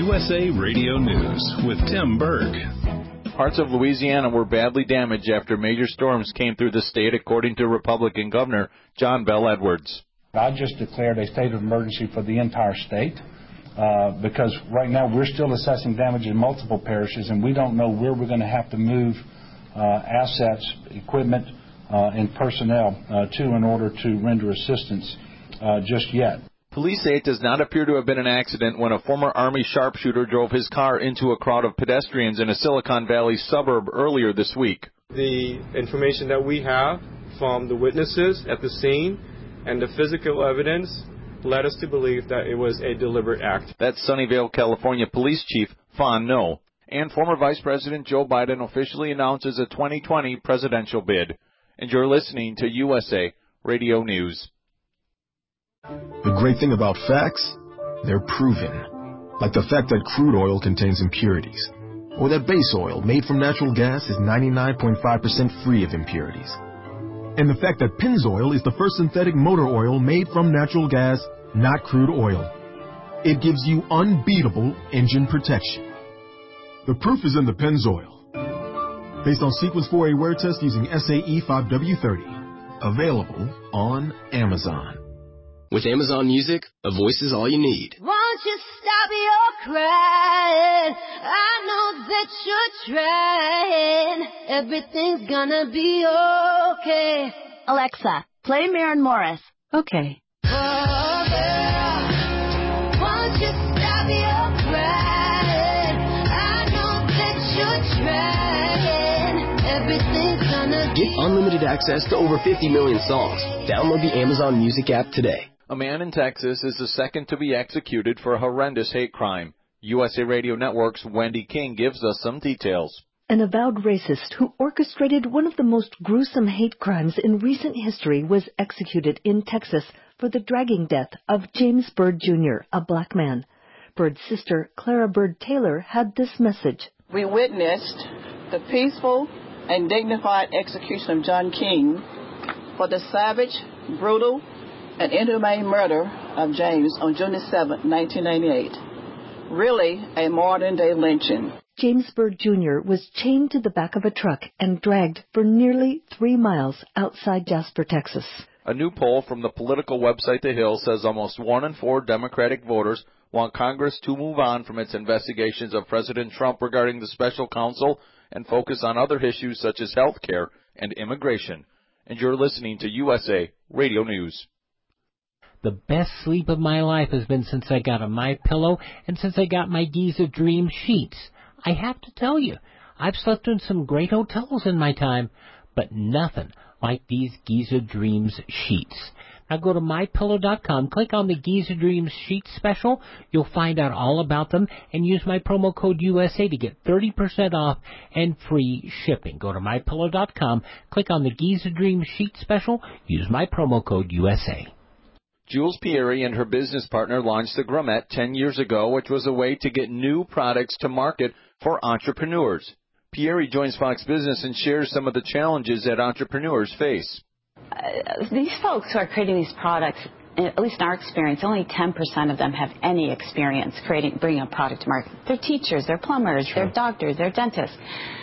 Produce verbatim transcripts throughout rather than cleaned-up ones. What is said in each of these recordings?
U S A Radio News with Tim Berg. Parts of Louisiana were badly damaged after major storms came through the state, according to Republican Governor John Bell Edwards. I just declared a state of emergency for the entire state uh, because right now we're still assessing damage in multiple parishes, and we don't know where we're going to have to move uh, assets, equipment, uh, and personnel uh, to in order to render assistance uh, just yet. Police say it does not appear to have been an accident when a former Army sharpshooter drove his car into a crowd of pedestrians in a Silicon Valley suburb earlier this week. The information that we have from the witnesses at the scene and the physical evidence led us to believe that it was a deliberate act. That's Sunnyvale, California Police Chief Fawn No. And former Vice President Joe Biden officially announces a twenty twenty presidential bid. And you're listening to U S A Radio News. The great thing about facts, they're proven. Like the fact that crude oil contains impurities, or that base oil made from natural gas is ninety-nine point five percent free of impurities. And the fact that Pennzoil is the first synthetic motor oil made from natural gas, not crude oil. It gives you unbeatable engine protection. The proof is in the Pennzoil. Based on Sequence four A wear test using S A E five W thirty. Available on Amazon. With Amazon Music, a voice is all you need. Won't you stop your crying? I know that you're trying. Everything's gonna be okay. Alexa, play Maren Morris. Okay. Oh, girl, won't you stop your crying? I know that you're trying. Everything's gonna be Get unlimited access to over fifty million songs. Download the Amazon Music app today. A man in Texas is the second to be executed for a horrendous hate crime. U S A Radio Network's Wendy King gives us some details. An avowed racist who orchestrated one of the most gruesome hate crimes in recent history was executed in Texas for the dragging death of James Byrd Junior, a black man. Byrd's sister, Clara Byrd Taylor, had this message. We witnessed the peaceful and dignified execution of John King for the savage, brutal, and inhumane murder of James on June seventh, nineteen ninety-eight. Really a modern-day lynching. James Byrd Junior was chained to the back of a truck and dragged for nearly three miles outside Jasper, Texas. A new poll from the political website The Hill says almost one in four Democratic voters want Congress to move on from its investigations of President Trump regarding the special counsel and focus on other issues such as health care and immigration. And you're listening to U S A Radio News. The best sleep of my life has been since I got a MyPillow and since I got my Giza Dream sheets. I have to tell you, I've slept in some great hotels in my time, but nothing like these Giza Dreams sheets. Now go to my pillow dot com, click on the Giza Dreams sheet special. You'll find out all about them and use my promo code U S A to get thirty percent off and free shipping. Go to my pillow dot com, click on the Giza Dreams sheet special, use my promo code U S A. Jules Pieri and her business partner launched the Grommet ten years ago, which was a way to get new products to market for entrepreneurs. Pieri joins Fox Business and shares some of the challenges that entrepreneurs face. Uh, these folks who are creating these products, at least in our experience, only ten percent of them have any experience creating, bringing a product to market. They're teachers, they're plumbers, sure. They're doctors, they're dentists.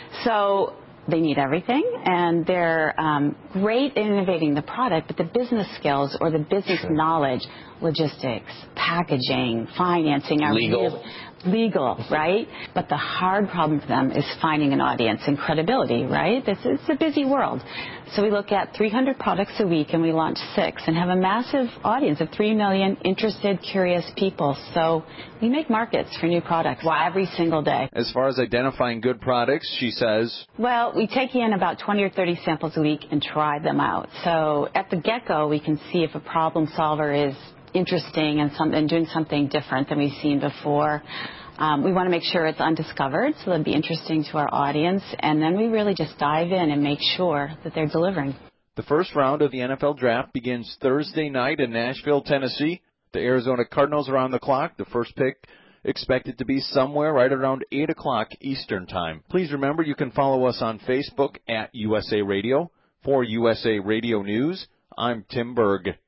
So they need everything, and they're um, great in innovating the product, but the business skills or the business sure. knowledge, logistics, packaging, financing are legal. Really, legal, right? But the hard problem for them is finding an audience and credibility, right? This is a busy world. So we look at three hundred products a week, and we launch six and have a massive audience of three million interested, curious people. So we make markets for new products wow. every single day. As far as identifying good products, she says, well, we take in about twenty or thirty samples a week and try them out. So at the get-go, we can see if a problem solver is interesting and, some, and doing something different than we've seen before. Um, we want to make sure it's undiscovered, so it'll be interesting to our audience, and then we really just dive in and make sure that they're delivering. The first round of the N F L Draft begins Thursday night in Nashville, Tennessee. The Arizona Cardinals are on the clock. The first pick expected to be somewhere right around eight o'clock Eastern Time. Please remember you can follow us on Facebook at U S A Radio. For U S A Radio News, I'm Tim Berg.